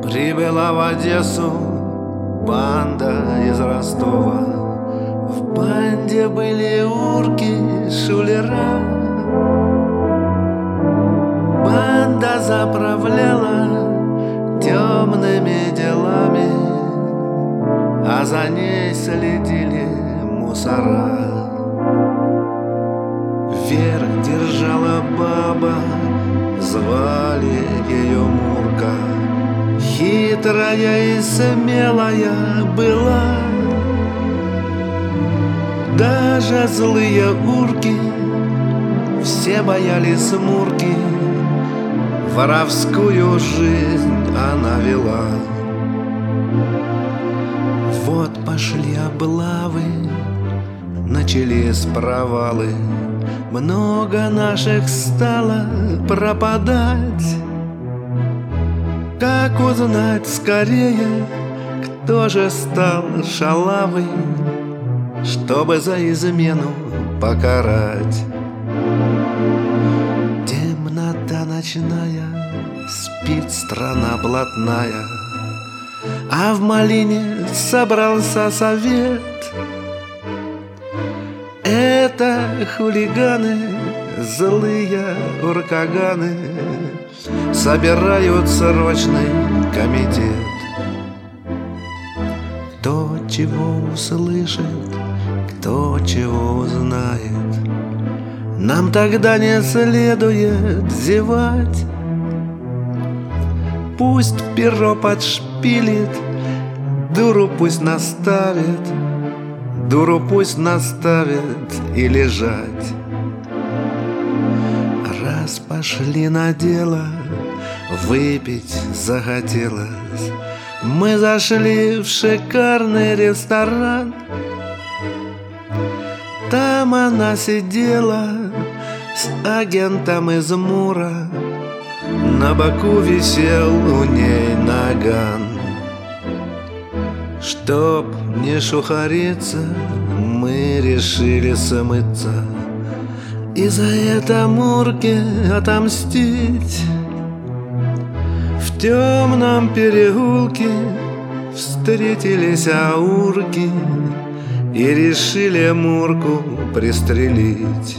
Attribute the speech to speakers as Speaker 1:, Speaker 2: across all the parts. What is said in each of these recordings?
Speaker 1: Прибыла в Одессу банда из Ростова. В банде были урки, шулера. Банда заправляла темными делами, а за ней следили мусора. Вверх держала баба, звали ее Мурка. Хитрая и смелая была. Даже злые урки все боялись Мурки. Воровскую жизнь она вела. Вот пошли облавы, начались провалы. Много наших стало пропадать. Как узнать скорее, кто же стал шалавой, чтобы за измену покарать? Темнота ночная, спит страна блатная, а в малине собрался совет. Это хулиганы, злые уркаганы, собирают срочный комитет. Кто чего услышит, кто чего узнает, нам тогда не следует зевать. Пусть перо подшпилит, дуру пусть наставит, дуру пусть наставит и лежать. Раз пошли на дело, выпить захотелось, мы зашли в шикарный ресторан. Там она сидела с агентом из Мура, на боку висел у ней наган. Чтоб не шухариться, мы решили смыться и за это Мурке отомстить. В темном переулке встретились аурки и решили Мурку пристрелить.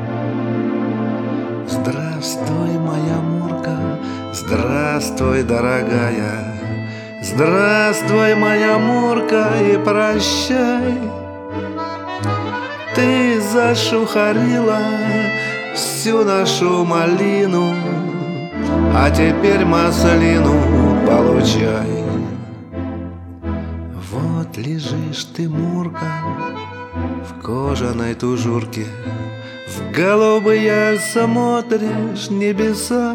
Speaker 1: Здравствуй, моя Мурка, здравствуй, дорогая. Здравствуй, моя Мурка, и прощай. Ты зашухарила всю нашу малину, а теперь маслину получай. Вот лежишь ты, Мурка, в кожаной тужурке, в голубые смотришь небеса.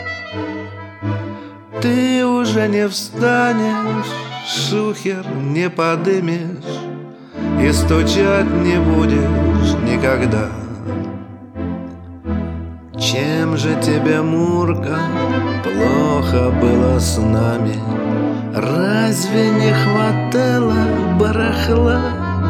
Speaker 1: Ты уже не встанешь, шухер не подымешь и стучать не будешь никогда. Чем же тебе, Мурка, плохо было с нами? Разве не хватало барахла?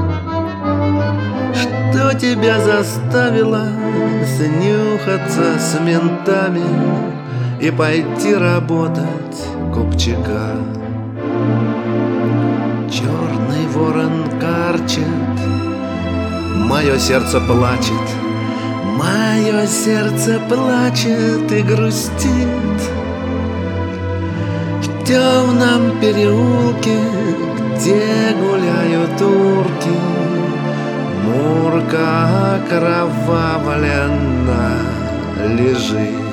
Speaker 1: Что тебя заставило снюхаться с ментами и пойти работать купчика? Черный ворон карчет, мое сердце плачет, мое сердце плачет и грустит. В темном переулке, где гуляют урки, Мурка окровавленно лежит.